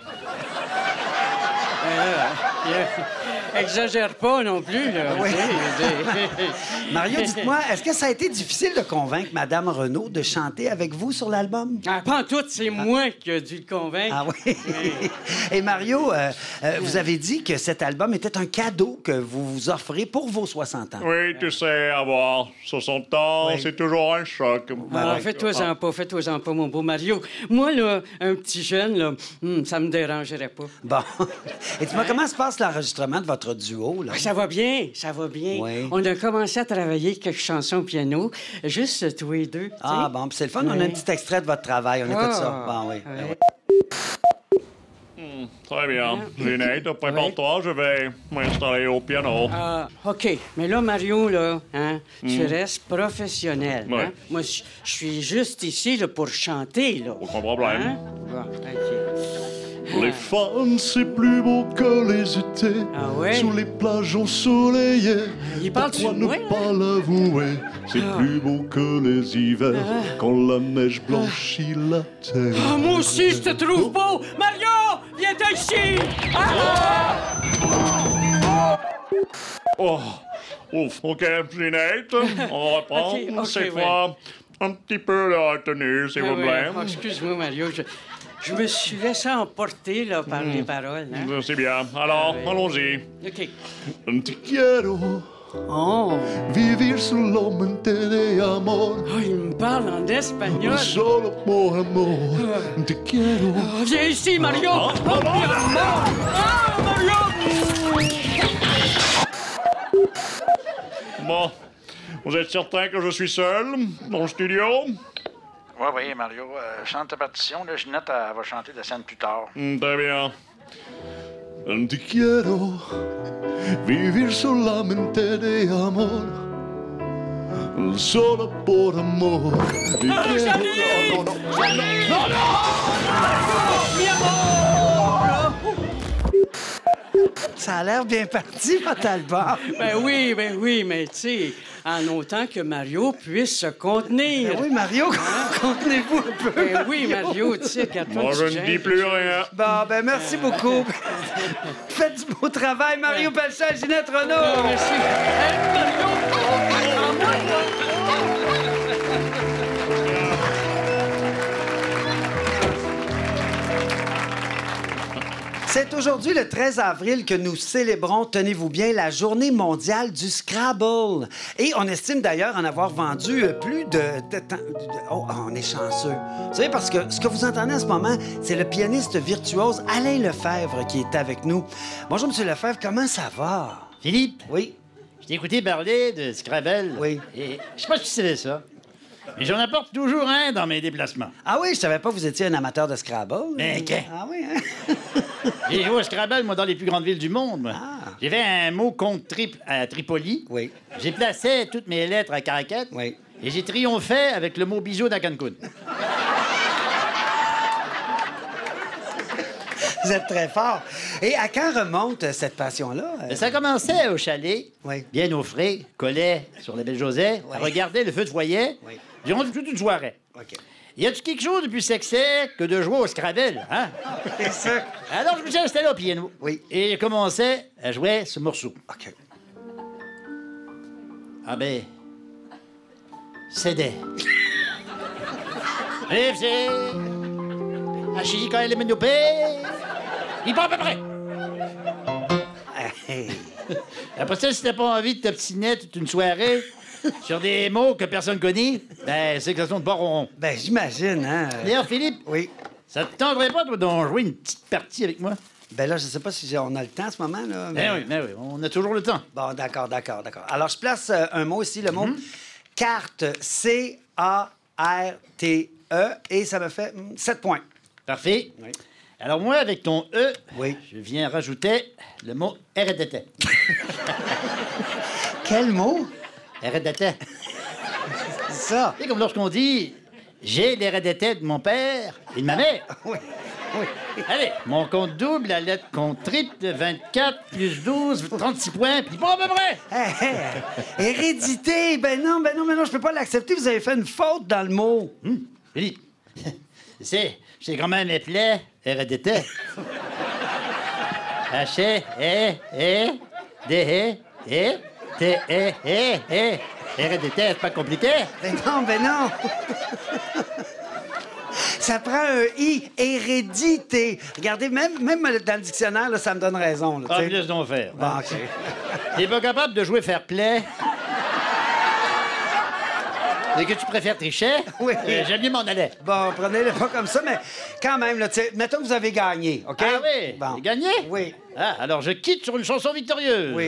Exagère pas non plus, là. Oui. Mario, dites-moi, est-ce que ça a été difficile de convaincre Madame Renault de chanter avec vous sur l'album? Ah, pas en tout, c'est moi qui ai dû le convaincre. Ah oui? Et Mario, vous avez dit que cet album était un cadeau que vous vous offrez pour vos 60 ans. Oui, tu sais, avoir 60 ans, oui. C'est toujours un choc. Ah, fais-toi-en pas, mon beau Mario. Moi, là, un petit jeune, là, ça me dérangerait pas. Bon. Et dis-moi, comment se passe l'enregistrement de votre duo, là? Ça va bien, ça va bien. Oui. On a commencé à travailler quelques chansons au piano, juste tous les deux. Ah, bon, puis c'est le fun. On a un petit extrait de votre travail. On écoute ça. Bon, oui. Ouais. Très bien. Ginette, prépare-toi, je vais m'installer au piano. Ah, OK. Mais là, Mario, là, hein, tu restes professionnel. Ouais. Hein? Moi, je suis juste ici là, pour chanter, là. Aucun problème. Hein? Bon, OK. Les femmes, c'est plus beau que les étés. Ah ouais? Sous les plages ensoleillées. Il parle-tu Pourquoi de ne moi, pas l'avouer? C'est plus beau que les hivers quand la neige blanchit la terre. Ah, moi aussi, je te trouve beau! Mario, viens ici! Ah! Oh, ouf, OK, Ginette, on reprend. OK, Cette ouais. fois, un petit peu de retenue, s'il vous plaît. Ah, excuse-moi, Mario, je me suis laissé emporter là, par les paroles. Hein? C'est bien. Alors, allons-y. OK. Te quiero Oh! vivir solamente de amor. Oh, il me parle en espagnol. Solo por amor. Te quiero. Oh, viens ici, Mario! Oh, Mario! Bon, vous êtes certain que je suis seul dans le studio? Oui, Mario. Chante ta partition. Là, Ginette, elle va chanter la scène plus tard. Très bien. Te quiero vivir solamente de amor. Solo por amor. Te quiero. Ça a l'air bien parti, votre album. Ben oui, mais tu sais, en autant que Mario puisse se contenir. Ben oui, Mario, contenez-vous un peu. Ben oui, Mario, tu sais, regarde-toi. Moi, je ne dis plus rien. Bon, ben merci beaucoup. Faites du beau travail, Mario Pelchat et Ginette Renault. Merci. Hey, Mario! C'est aujourd'hui le 13 avril que nous célébrons, tenez-vous bien, la journée mondiale du Scrabble. Et on estime d'ailleurs en avoir vendu plus de... Oh, on est chanceux. Vous savez, parce que ce que vous entendez en ce moment, c'est le pianiste virtuose Alain Lefebvre qui est avec nous. Bonjour, Monsieur Lefebvre, comment ça va? Philippe, Oui? je t'ai écouté parler de Scrabble. Oui. Et je sais pas si tu savais ça. Mais j'en apporte toujours un dans mes déplacements. Ah oui, je savais pas que vous étiez un amateur de Scrabble. Mais qu'est? Ah oui, hein? J'ai joué au Scrabble, moi, dans les plus grandes villes du monde. moi. Ah. J'ai fait un mot contre triple à Tripoli. Oui. J'ai placé toutes mes lettres à Caracat. Oui. Et j'ai triomphé avec le mot bijou à Cancun. Vous êtes très fort. Et à quand remonte cette passion-là? Ça commençait au chalet, Oui. bien au frais, collait sur la belle Josée, Oui. regardait le feu de foyer, Oui. durant toute une soirée. OK. Y a-tu quelque chose de plus sexy que de jouer au Scrabble, hein? C'est ça. Alors, je me suis installé au piano. Oui. Et je commençais à jouer ce morceau. OK. Ah ben... C'était... FC... Achille les Menopé... Il part à peu près. Hey. Après ça, si t'as pas envie de t'obstiner toute une soirée sur des mots que personne connaît, ben, c'est que ça sonne pas rond. Ben, j'imagine, hein? D'ailleurs, Philippe, Oui. ça te tendrait pas, toi, d'en jouer une petite partie avec moi? Ben là, je sais pas si on a le temps en ce moment, là. Ben oui, on a toujours le temps. Bon, d'accord. Alors, je place un mot ici, le mot carte, C-A-R-T-E, et ça me fait 7 points. Parfait. Oui. Alors moi, avec ton E, Oui. je viens rajouter le mot RDT. Quel mot? RDT. C'est ça. C'est comme lorsqu'on dit « J'ai les RDT de mon père et de ma mère ». Oui. Allez, mon compte double, la lettre compte triple de 24 plus 12, 36 points, puis pas à peu près. Hérédité! Ben non, je peux pas l'accepter. Vous avez fait une faute dans le mot. Philippe, c'est quand même appelé RDT. H-E-E-E-D-E-E-T-E-E-E. RDT, c'est pas compliqué. Ben non. Ça prend un I, hérédité. Regardez, même dans le dictionnaire, là, ça me donne raison. Là, Pas tu sais. plus d'en faire. Bon, OK. T'es pas capable de jouer fair play? Et que tu préfères tricher? Oui. J'aime mieux m'en aller. Bon, prenez-le pas comme ça, mais quand même, là, tu sais, mettons que vous avez gagné, OK? Ah oui? Bon. J'ai gagné? Oui. Ah, alors je quitte sur une chanson victorieuse. Oui.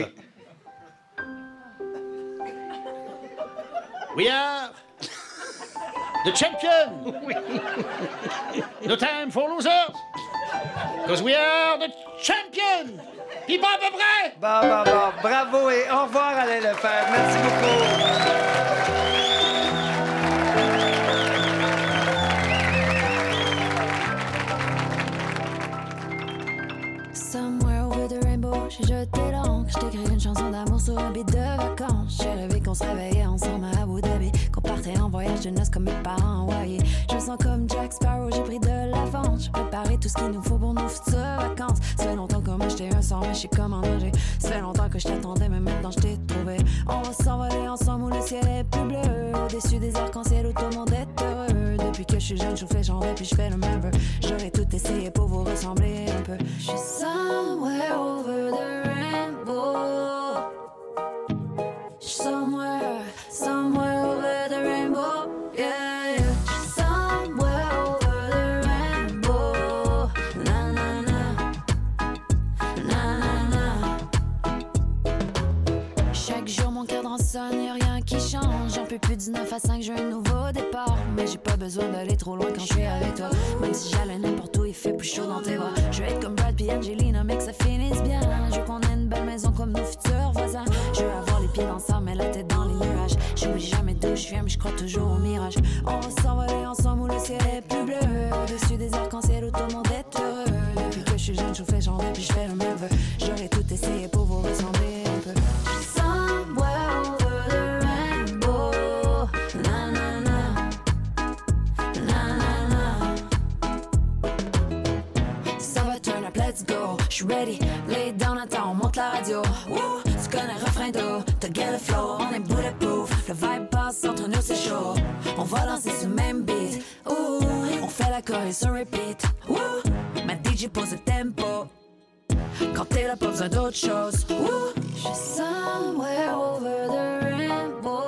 We are the champion. No time for losers. Because we are the champion. Puis pas à peu près. Bon. Bravo et au revoir, Alain Lefebvre. Merci beaucoup. Somewhere over the rainbow, j'ai jeté l'encre. J't'écris une chanson d'amour sur un beat de vacances. J'ai rêvé qu'on se réveillait ensemble à Abu Dhabi, qu'on partait en voyage de noces comme mes parents envoyés. Je me sens comme Jack Sparrow, j'ai pris de l'avance. J'ai préparé tout ce qu'il nous faut pour nos futures vacances. Ça fait longtemps qu'on m'a jeté un sort, mais je sais comment nager. Ça fait longtemps que je t'attendais, mais maintenant je t'ai trouvé. On va s'envoler ensemble où le ciel est plus bleu. Au-dessus des arcs-en-ciel où tout le monde est heureux. Depuis que je suis jeune, je fais j'en vais, puis je fais le même vœu. J'aurais tout essayé pour vous ressembler un peu. Je suis somewhere over the rainbow. Somewhere over the rainbow. Yeah. Somewhere over the rainbow. Na na na. Na na na. Chaque jour mon cadran sonne, y'a rien qui change. J'en peux plus du 9 à 5, j'ai un nouveau départ. Mais j'ai pas besoin d'aller trop loin quand je suis avec toi. Même si j'allais n'importe où, il fait plus chaud dans tes bras. Je veux être comme Brad puis Angelina, mais que ça finisse bien. Je veux qu'on ait une belle maison comme nos futurs voisins. Je veux avoir les pieds dans le sable, mais la tête dans les nuages. J'oublie jamais d'où je viens, mais je crois toujours au mirage. On va s'envoler ensemble où le ciel est plus bleu. Au-dessus des arcs-en-ciel où tout le monde est heureux. Depuis que je suis jeune, je fais j'en vais, puis je fais le même vœu. J'aurais tout essayé pour vous ressembler un peu. Somewhere over the rainbow. Na na na. Na na na. Ça va turn up, let's go. J'suis ready, lay down, attends, on monte la radio. Woo, tu connais le refrain d'eau, t'as get le flow, on est bulletproof. Le vibe passe entre nous, c'est chaud. On va danser sur le même beat. Ouh, on fait la choré sur repeat. Ouh, ma DJ pose le tempo. Quand t'es là, pas besoin d'autre chose. Ouh, j'suis somewhere over the rainbow.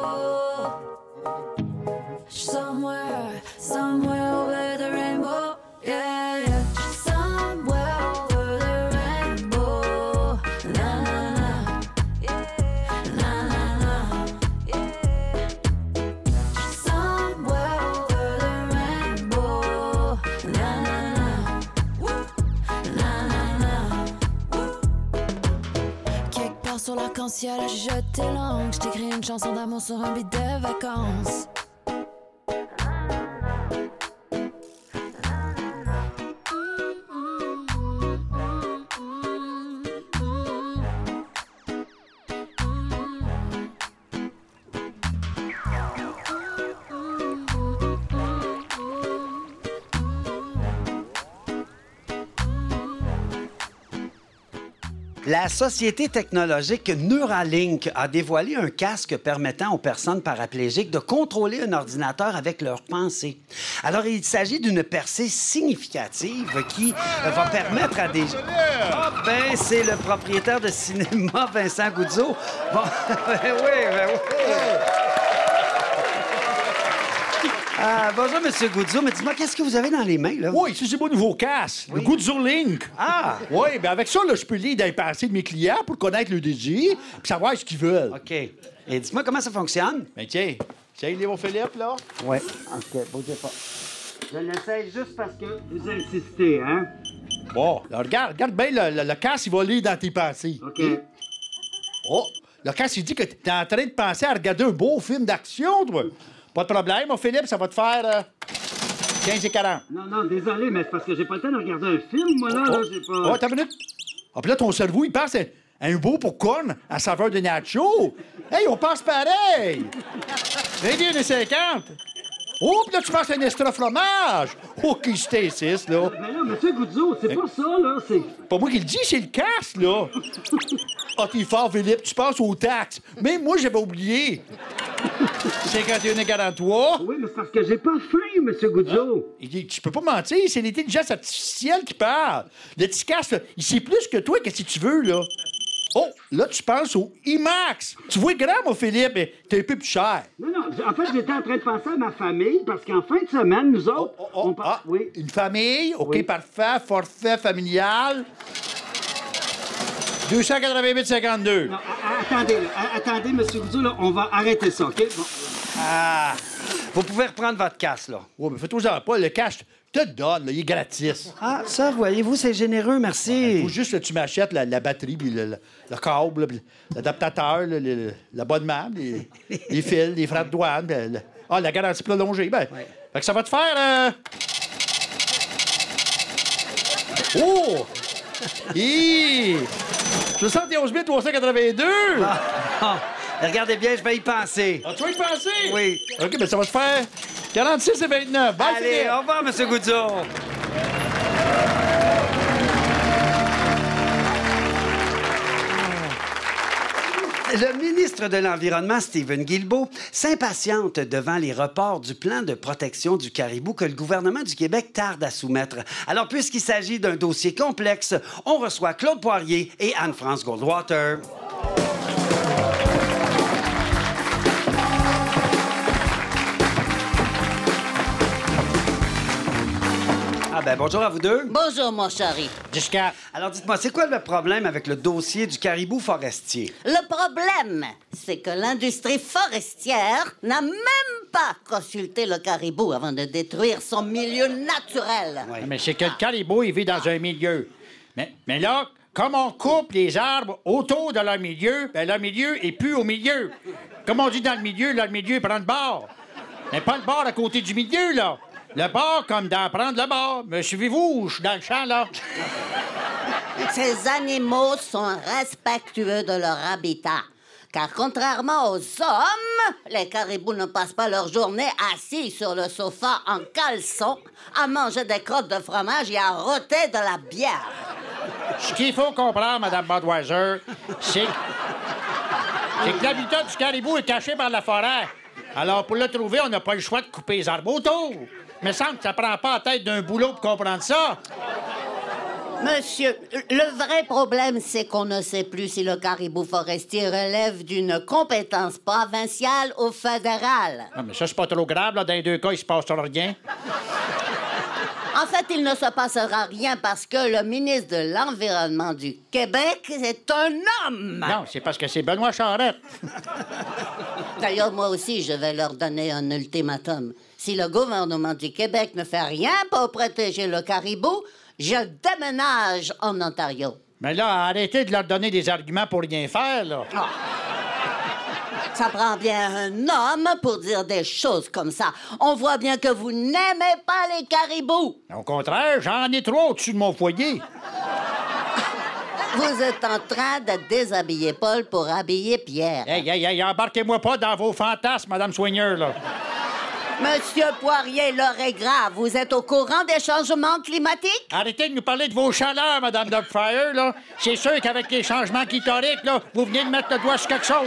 Somewhere over the rainbow. Yeah, yeah. Somewhere over the rainbow. Na na na. Na na na. Somewhere over the rainbow. Na na na. Na na na. Quelque part sur l'arc-en-ciel, j'ai jeté l'encre. J't'écris une chanson d'amour sur un beat de vacances. La société technologique Neuralink a dévoilé un casque permettant aux personnes paraplégiques de contrôler un ordinateur avec leurs pensées. Alors, il s'agit d'une percée significative qui va permettre à des... Ah, ben, c'est le propriétaire de cinéma, Vincent Goudzo. Bon, ben oui. Bonjour, M. Goudzo, mais dis-moi, qu'est-ce que vous avez dans les mains, là? Oui, c'est mon nouveau casque, le Goudzo Link. Ah! Oui, bien avec ça, là, je peux lire dans les pensées de mes clients pour connaître le désir puis savoir ce qu'ils veulent. OK. Et dis-moi comment ça fonctionne? Ben tiens, il est mon Philippe, là? Oui. OK, bougez pas. Je l'essaye juste parce que vous insistez, hein? Bon, là, regarde bien, le casque, il va lire dans tes pensées. OK. Oh, le casque, il dit que t'es en train de penser à regarder un beau film d'action, toi. Pas de problème, mon Philippe, ça va te faire 15 et 40. Non, désolé, mais c'est parce que j'ai pas le temps de regarder un film, moi, là, j'ai pas... Oh, attends une minute. Ah, puis là, ton cerveau, il pense à un beau popcorn à saveur de nacho. Hey, on pense pareil. 21,50. Oh, puis là, tu penses à un extra fromage. Oh, qui c'était, là. Mais là, M. Goudzo, c'est pas ça, là, c'est... Pas moi qui le dis, c'est le casque, là. Ah, t'es fort, Philippe, tu penses aux taxes. Même moi, j'avais oublié. 51,43. Oui, mais c'est parce que j'ai pas faim, M. Goudzo. Il dit, tu peux pas mentir, c'est l'intelligence artificielle qui parle. Le petit casque, là, il sait plus que toi, qu'est-ce que tu veux, là. Oh, là, tu penses au IMAX. Tu vois grand, mon Philippe, mais t'es un peu plus cher. Non, en fait, j'étais en train de penser à ma famille, parce qu'en fin de semaine, nous autres, on part... Oui. Une famille, OK, Oui. parfait, forfait familial. 288,52. Non, attendez, M. Goudzo, là, on va arrêter ça, OK? Bon. Ah! Vous pouvez reprendre votre casse, là. Ouais, mais fais-toi pas, le cash, te le donne, là, il est gratis. Ah, ça, voyez-vous, c'est généreux, merci. Il faut juste que tu m'achètes la batterie, puis le câble, puis l'adaptateur, l'abonnement, les fils, les frais de douane, puis la garantie prolongée. Ben, fait que ça va te faire... Oh! 71 382! Regardez bien, je vais y penser. Ah, tu vas y penser? Oui. OK, ben ça va te faire 46,29. Bye, Allez, Philippe. au revoir, M. Goudzo. Le ministre de l'Environnement, Stephen Guilbeault, s'impatiente devant les reports du plan de protection du caribou que le gouvernement du Québec tarde à soumettre. Alors, puisqu'il s'agit d'un dossier complexe, on reçoit Claude Poirier et Anne-France Goldwater. Ah ben bonjour à vous deux. Bonjour, mon chéri. Jusqu'à... Alors dites-moi, c'est quoi le problème avec le dossier du caribou forestier? Le problème, c'est que l'industrie forestière n'a même pas consulté le caribou avant de détruire son milieu naturel. Oui. Mais c'est que le caribou, il vit dans un milieu. Mais là, comme on coupe les arbres autour de leur milieu, ben leur milieu est plus au milieu. Comme on dit dans le milieu prend le bord. Mais pas le bord à côté du milieu, là. Le bord comme dans prendre le bord. Me suivez-vous? Je suis dans le champ, là. Ces animaux sont respectueux de leur habitat. Car contrairement aux hommes, les caribous ne passent pas leur journée assis sur le sofa en caleçon, à manger des crottes de fromage et à rôter de la bière. Ce qu'il faut comprendre, Mme Budweiser, c'est que l'habitat du caribou est caché par la forêt. Alors, pour le trouver, on n'a pas le choix de couper les arbres autour. Mais semble que ça prend pas la tête d'un boulot pour comprendre ça. Monsieur, le vrai problème, c'est qu'on ne sait plus si le caribou forestier relève d'une compétence provinciale ou fédérale. Ah, mais ça, c'est pas trop grave, là. Dans les deux cas, il se passera rien. En fait, il ne se passera rien parce que le ministre de l'Environnement du Québec est un homme. Non, c'est parce que c'est Benoît Charette. D'ailleurs, moi aussi, je vais leur donner un ultimatum. Si le gouvernement du Québec ne fait rien pour protéger le caribou, je déménage en Ontario. Mais là, arrêtez de leur donner des arguments pour rien faire, là. Oh. Ça prend bien un homme pour dire des choses comme ça. On voit bien que vous n'aimez pas les caribous. Au contraire, j'en ai trop au-dessus de mon foyer. Vous êtes en train de déshabiller Paul pour habiller Pierre. Hey, embarquez-moi pas dans vos fantasmes, Madame Soigneur, là. Monsieur Poirier, l'heure est grave. Vous êtes au courant des changements climatiques? Arrêtez de nous parler de vos chaleurs, Madame Dubfire, là. C'est sûr qu'avec les changements clitoriques, là, vous venez de mettre le doigt sur quelque chose.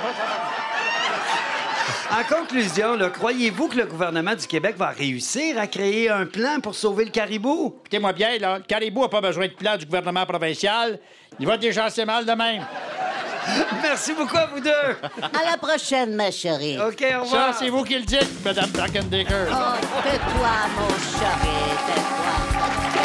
En conclusion, là, croyez-vous que le gouvernement du Québec va réussir à créer un plan pour sauver le caribou? Écoutez-moi bien, là, le caribou n'a pas besoin de plan du gouvernement provincial. Il va déjà assez mal de même. Merci beaucoup à vous deux. À la prochaine, ma chérie. OK, au revoir. Ça, c'est vous qui le dites, Madame Brackendecker. Oh, tais-toi, mon chéri, tais-toi.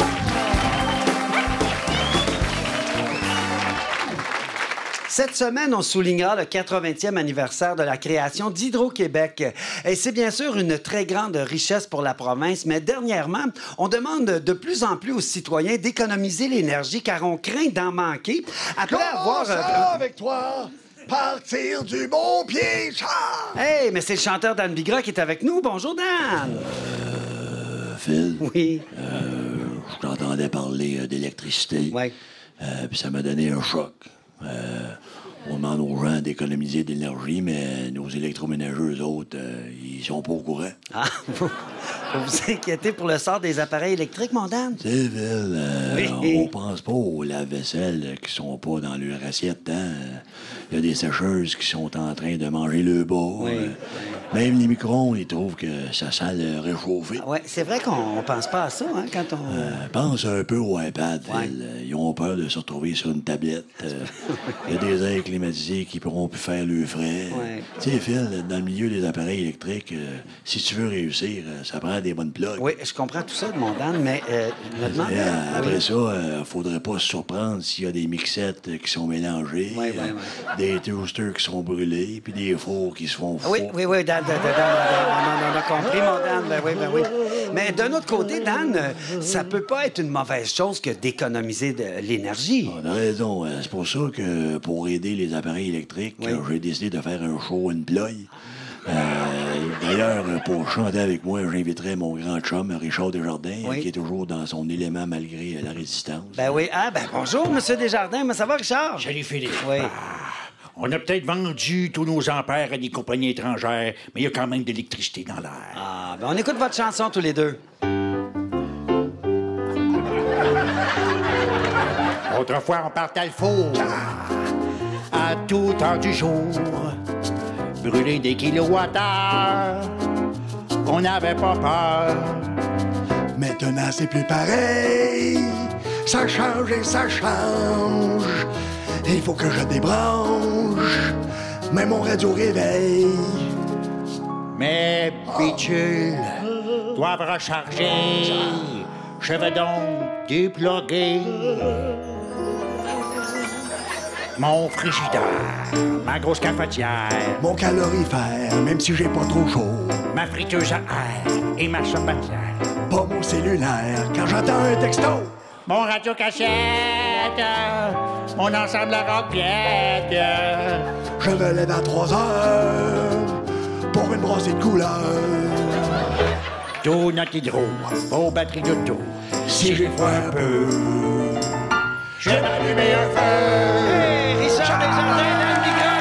Cette semaine, on soulignera le 80e anniversaire de la création d'Hydro-Québec. Et c'est bien sûr une très grande richesse pour la province, mais dernièrement, on demande de plus en plus aux citoyens d'économiser l'énergie car on craint d'en manquer après avoir... avec toi! Partir du bon pied, Charles! Hey, mais c'est le chanteur Dan Bigra qui est avec nous. Bonjour, Dan! Phil? Oui? Je t'entendais parler d'électricité. Oui. Puis ça m'a donné un choc. On demande aux gens d'économiser de l'énergie, mais nos électroménageurs, eux autres, ils sont pas au courant. Ah, vous vous inquiétez pour le sort des appareils électriques, mon Dan? C'est Phil, Oui. on pense pas aux lave-vaisselle qui sont pas dans leur assiette, hein? Il y a des sécheuses qui sont en train de manger le bas. Oui. Même les micro-ondes, ils trouvent que ça sent le réchauffer. Oui, c'est vrai qu'on pense pas à ça, hein, quand on... Pense un peu au iPad, Ouais. Phil. Ils ont peur de se retrouver sur une tablette. Il y a des airs climatisés qui pourront plus faire le frais. Ouais. Tu sais, Phil, dans le milieu des appareils électriques, si tu veux réussir, ça prend des bonnes plugs. Oui, je comprends tout ça de mon Dan, mais je me demande... Après Oui. ça, faudrait pas se surprendre s'il y a des mixettes qui sont mélangées, Oui. des toasters qui sont brûlés, puis des fours qui se font fous. Oui, Dan, on a compris, mon Dan, ben oui. Mais d'un autre côté, Dan, ça peut pas être une mauvaise chose que d'économiser de l'énergie. On a raison. C'est pour ça que, pour aider les appareils électriques, j'ai décidé de faire un show and play. D'ailleurs, pour chanter avec moi, j'inviterai mon grand chum, Richard Desjardins, qui est toujours dans son élément malgré la résistance. Ben oui. Ah, ben bonjour, Monsieur Desjardins. Mais ça va, Richard? Salut, Philippe. Oui. On a peut-être vendu tous nos ampères à des compagnies étrangères, mais il y a quand même de l'électricité dans l'air. Ah, ben on écoute votre chanson tous les deux. Autrefois, on partait le four à tout temps du jour, brûler des kilowattheures, on n'avait pas peur. Maintenant, c'est plus pareil. Ça change et ça change. Il faut que je débranche, mais mon radio réveille. Mes bitules doivent recharger. Je vais donc dépluguer mon frigidaire, ma grosse cafetière, Mon calorifère, même si j'ai pas trop chaud. ma friteuse à air et ma sabatière. Pas mon cellulaire, quand j'entends un texto. Mon radio-cassette, mon ensemble à rock piète. Je me lève à 3 heures pour une brossée de couleurs. Tout notre hydro, vos batteries d'auto. Si j'ai froid un peu, je vais allumer un feu. Hey, Richard Desjardins, Dan Bigra!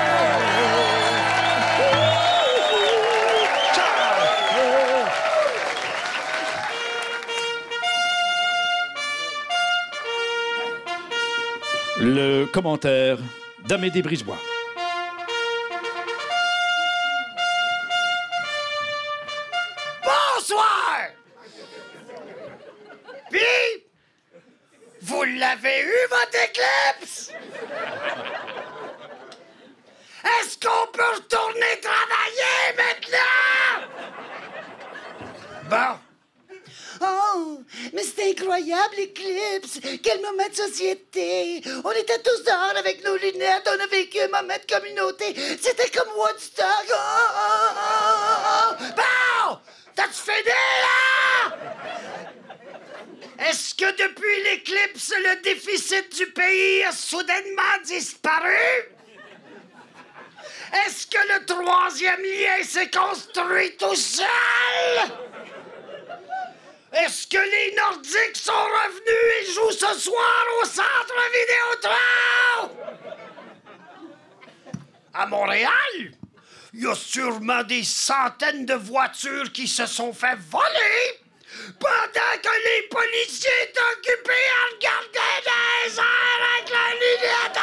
Le commentaire d'Amédée Brisebois. Bonsoir! Puis, vous l'avez eu, votre éclipse? Est-ce qu'on peut retourner travailler maintenant? Bon. Oh, mais c'est incroyable, l'éclipse! Quel moment de société! On était tous dehors avec nos lunettes, on a vécu un moment de communauté. C'était comme Woodstock! Bon! T'as-tu fini, là? Est-ce que depuis l'éclipse, le déficit du pays a soudainement disparu? Est-ce que le troisième lien s'est construit tout seul? Est-ce que les Nordiques sont revenus et jouent ce soir au Centre Vidéotron? À Montréal? il y a sûrement des centaines de voitures qui se sont fait voler pendant que les policiers étaient occupés à regarder dans les airs avec la lunette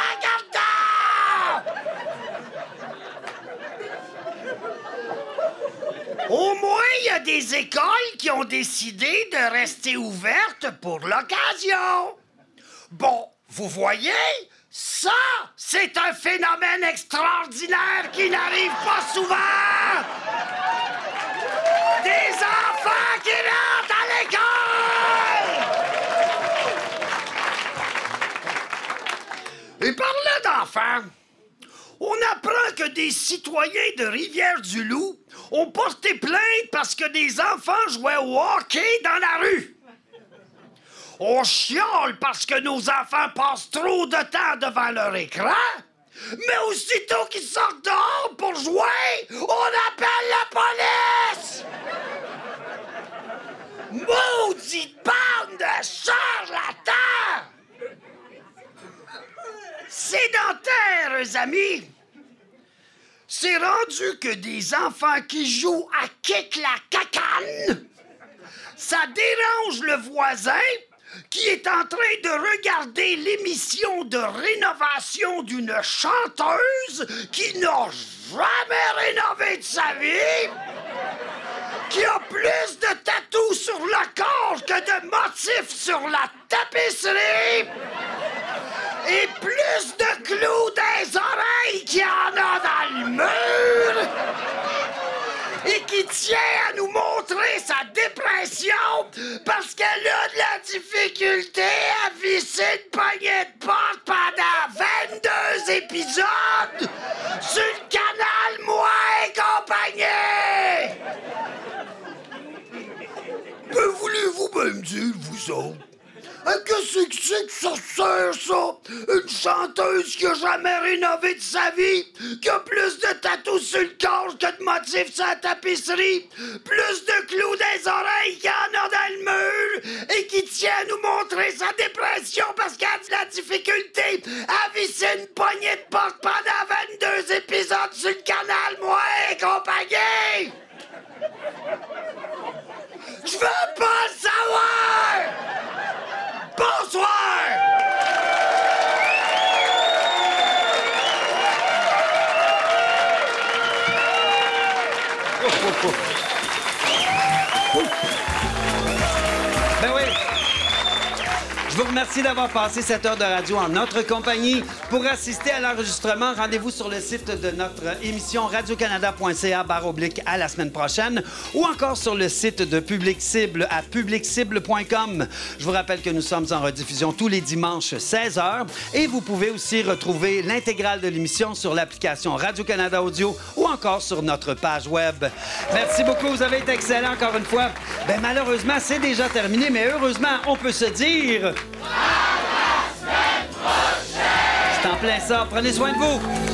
en regardant. Au moins, il y a des écoles qui ont décidé de rester ouvertes pour l'occasion. Bon, vous voyez, ça, c'est un phénomène extraordinaire qui n'arrive pas souvent. Des enfants qui rentrent à l'école! Et parlant d'enfants, on apprend que des citoyens de Rivière-du-Loup ont porté plainte parce que des enfants jouaient au hockey dans la rue. On chiale parce que nos enfants passent trop de temps devant leur écran, mais aussitôt qu'ils sortent dehors pour jouer, on appelle la police! Maudite bande de charlatans! Sédentaires, amis! C'est rendu que des enfants qui jouent à kick la cacane, ça dérange le voisin qui est en train de regarder l'émission de rénovation d'une chanteuse qui n'a jamais rénové de sa vie, qui a plus de tatous sur le corps que de motifs sur la tapisserie, et plus de clous dans les oreilles qu'il y en a dans le mur, et qui tient à nous montrer sa dépression parce qu'elle a de la difficulté à visser une poignée de porte pendant 22 épisodes sur le canal Moi et compagnie! Que voulez-vous me dire, vous autres? Qu'est-ce que c'est que ça sert, ça? Une chanteuse qui a jamais rénové de sa vie, qui a plus de tatous sur le corps que de motifs sur la tapisserie, plus de clous dans les oreilles qu'il y en a dans le mur, et qui tient à nous montrer sa dépression parce qu'elle a de la difficulté à visser une poignée de porte pendant 22 épisodes sur le canal Moi et compagnie! Je veux pas le savoir! Bonsoir! Ben oui. Je vous remercie d'avoir passé cette heure de radio en notre compagnie. Pour assister à l'enregistrement, rendez-vous sur le site de notre émission radiocanada.ca/à la semaine prochaine ou encore sur le site de Public Cible à publiccible.com. Je vous rappelle que nous sommes en rediffusion tous les dimanches 16h et vous pouvez aussi retrouver l'intégrale de l'émission sur l'application Radio-Canada Audio ou encore sur notre page web. Merci beaucoup, vous avez été excellents encore une fois. Ben malheureusement, c'est déjà terminé, mais heureusement, on peut se dire... À la semaine prochaine! C'est en plein ça. Prenez soin de vous.